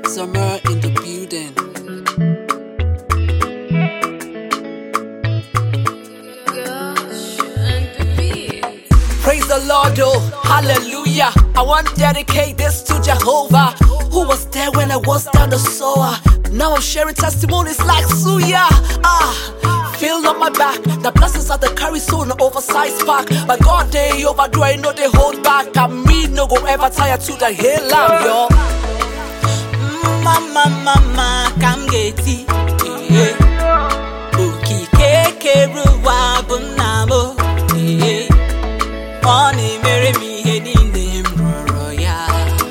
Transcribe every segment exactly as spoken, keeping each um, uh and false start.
Summer in the building. Praise the Lord, oh, hallelujah. I want to dedicate this to Jehovah, who was there when I was down the sower. Now I'm sharing testimonies like Suya. Ah, feel on my back. The blessings of the carry so no oversized pack. But God, they overdo, I know they hold back. I mean, no go ever tire to the hill lamb, yo. Mama, mama, come get it. Uki keke ruwa bunamo. Oni mere mi hedi nemroro ya.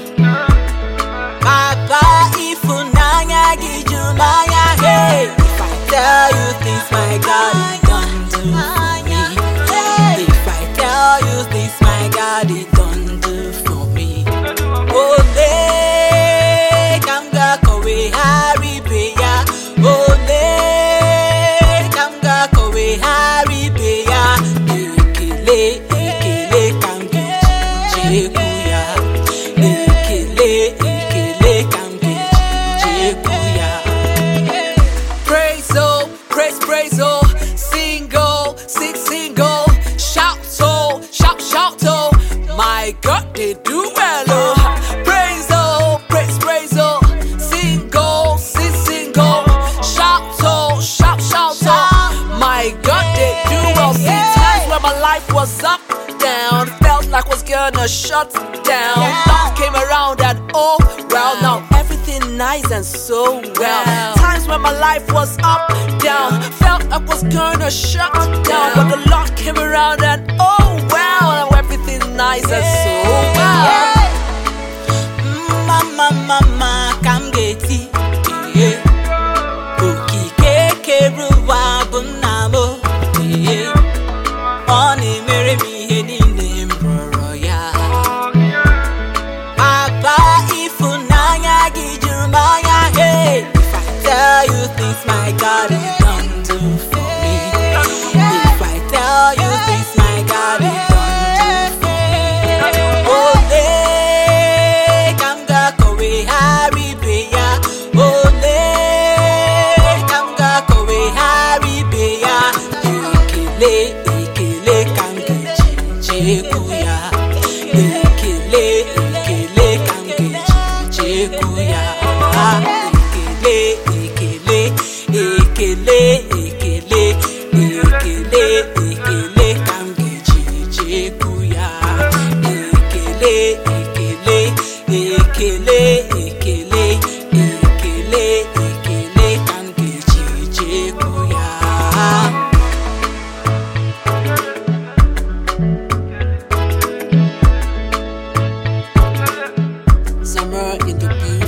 Papa ifunanya gijumaya hey. If I tell you things my God is done to me. If I tell you things my God is done to for me. Oh, le kamga kowe hari beya. Oh, le kamga kowe hari beya. Ekele ekele kamge jekuya. Ekele ekele kamge jekuya. Praise oh, praise, praise oh. Sing oh, sing, sing oh. Shout oh, shout, shout oh. My God, they do well oh. Praise oh, praise, praise oh. Sing oh, sing, sing oh. Shout oh, shout, shout oh. My God, they do well. See times when my life was up, down, felt like was gonna shut down. Love came around and oh well, now everything nice and so well. Times when my life was up, down, felt like was gonna shut down, but the Lord came around and oh well, now everything nice and so well. Mama, mama, come get it. Uki keke ruwa bunamo. Oni mere mi hedi nemroro ya. Papa ifunanya gijumaya hey. If I tell you things my God is done to for me. If I tell you things my God is done to for me. Oh, le kamga kowe hari beya. Oh, le kamga kowe hari beya. Ekele ekele kamge jekuya. Ekele ekele kamge jekuya. Ekele ekele ekele ekele ekele ekele kamge jekuya. Ekele ekele ekele ekele ekele ekele kamge jekuya. Summer in the building.